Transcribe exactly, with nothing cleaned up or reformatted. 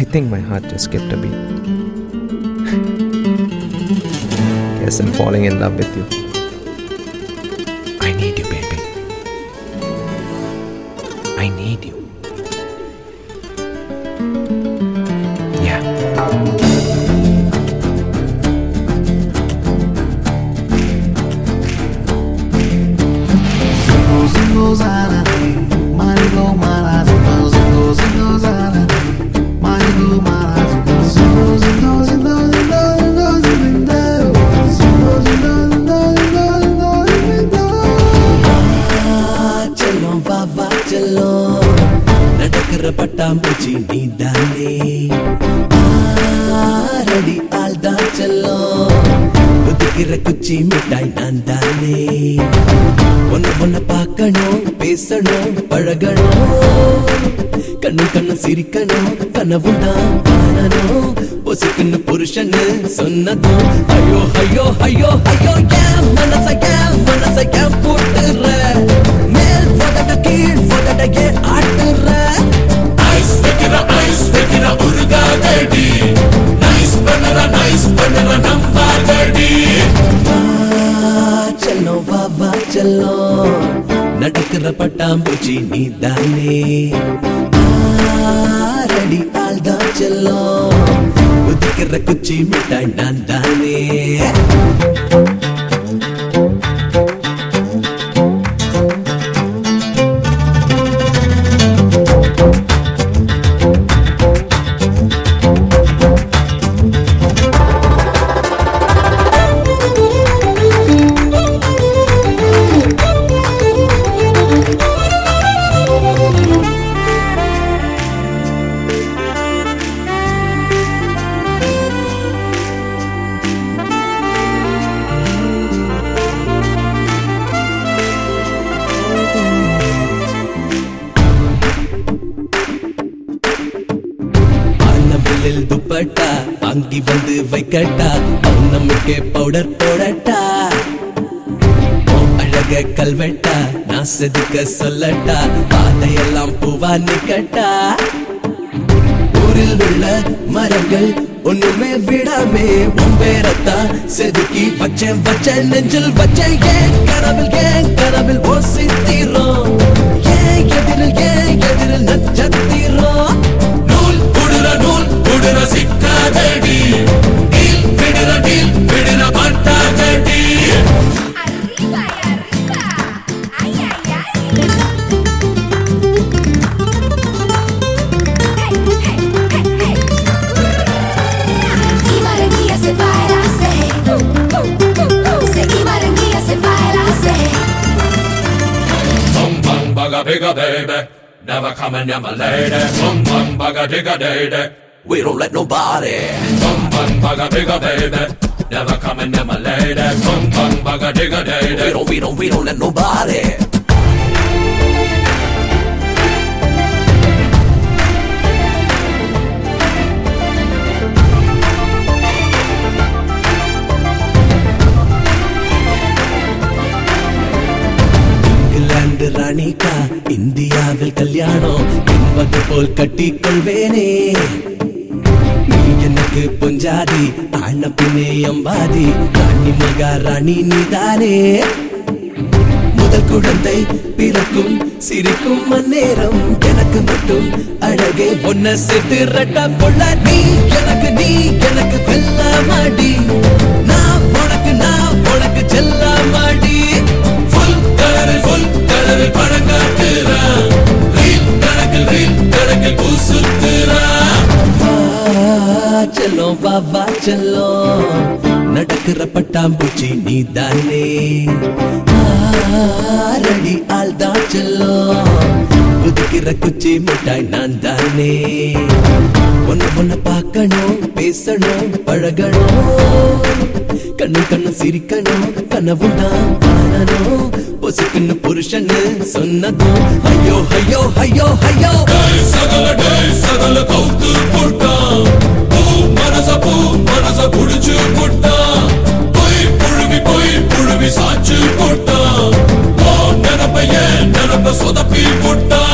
I think my heart just skipped a beat. Guess I'm falling in love with you. I need you, baby. I need you. Yeah. பட்டாம்பூச்சி நீதானே ஆரடி ஆள்தான் செல்லும் குதிக்கிற குச்சி மிட்டாய் நான் தானே ஒன்ன ஒன்ன பார்க்கணும் பேசணும் பழகணும் கண்ணு கண்ணு சிரிக்கணும் கனவும் தான் காணணும் பொசுக்குன்னு புருஷன்னு சொன்னதும் ஐயோ ஐயோ ஐயோ ஐயோ ஏன் மனச ஏன் மனச ஏன் போட்டுற மேல் போதட கீழ் போதட ஏன் ஆட்டுற Ice வைக்கிற ஐஸ் வைக்கிற உருகாதடி நைஸ் பண்ணுற நைஸ் பண்ணுற நம்பாதடி செல்லம் வா வா செல்லம் நடக்கிற பட்டாம்பூச்சி நீதானே ஆரடி ஆள்தான் செல்லம் குதிக்கிற குச்சி மிட்டாய் நான் தானே துப்பட்டா வாங்கி வந்து வைக்கட்டா பௌர்ணமிக்கே பவுடர் போடட்டா அழக கல்வெட்டா நான் செதுக்க சொல்லட்டா பாதையெல்லாம் பூவா நிக்கட்டா ஊரில் உள்ள மரங்கள் ஒண்ணுமே விடாமே உம்பேரத்தான் செதுக்கி வச்சேன் வச்சேன் நெஞ்சில் வச்சேன் ஏன் கனவில் ஏன் கனவில் ஓசித்தீரோம் ஏன் எதிரில் ஏன் எதிரில் நட்சத்திரம் நூல் புடுற சிக்காதடி டீல் விடுற டீல் விடுற மாட்டாதடி Arriba y arriba, ay ay ay. Hey hey hey hey. Y Maranguilla se baila así. Se y Maranguilla se baila así. Bum bum bugga bigga baby, never coming near my lady. Bum bum bugga digga day. We don't let nobody Bum bum bugga bigga baby, never coming near my lady. Bum bum bugga digga day. We don't, we don't, we don't let nobody England ராணிக்கா இந்தியாவில் கல்யாணம் என்பது போல் கட்டிக்கொள்வேனே எனக்கு பொஞ்சாதி ஆன பின்னே அம்பாதி ராணி மகா ராணி நீதானே முதல் குழந்தை பிறக்கும் சிரிக்கும் அந்நேரம் எனக்கு மட்டும் அழகே ஒன்ன சேர்த்து ரட்டா கொள்ள நீ எனக்கு நீ எனக்கு வெல்ல மாடி நான் உனக்கு நான் உனக்கு செல்ல மாடி Full கலரில் full கலரில் பழங்காட்டுறா ரீல் கணக்கில் ரீல் கணக்கில் பூசுத்துறா செல்லம் வா வா செல்லம் நடக்கிற பட்டாம்பூச்சி நீதானே ஆரடி ஆள்தான் செல்லம் குதிக்கிற குச்சி மிட்டாய் நான் தானே ஒன்ன ஒன்ன பார்க்கணும் பேசணும் பழகணும் கண்ணு கண்ணு சிரிக்கணும் கனவும் தான் காணணும் பொசுக்குன்னு புருஷன்னு சொன்னதும் ஐயோ ஐயோ ஐயோ ஐயோ சகல டே சகல கவுத்து போட்டா பூ மனச பூ மனச புடிச்சு போட்டா போய் புழுவி போய் புழுவி சாச்சு போட்டா ஓ நினப்ப ஏன் நினப்ப சொதப்பி போட்டா